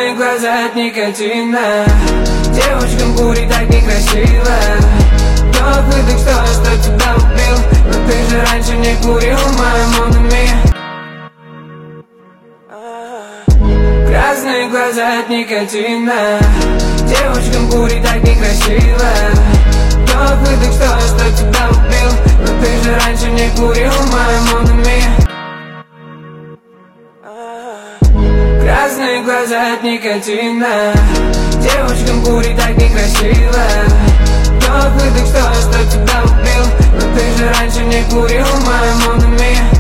Красные глаза от никотина, девочкам курить так некрасиво. Теплый дых, что тебя убил, но ты же раньше не курил, моя Монами. Красные глаза от никотина, девочкам курить так некрасиво. Теплый дых, что тебя убил, но ты же раньше не курил, моя Монами. Красные глаза от никотина, девочкам курить так некрасиво. Теплый дых, что тебя убил, но ты же раньше не курил, моя Монами.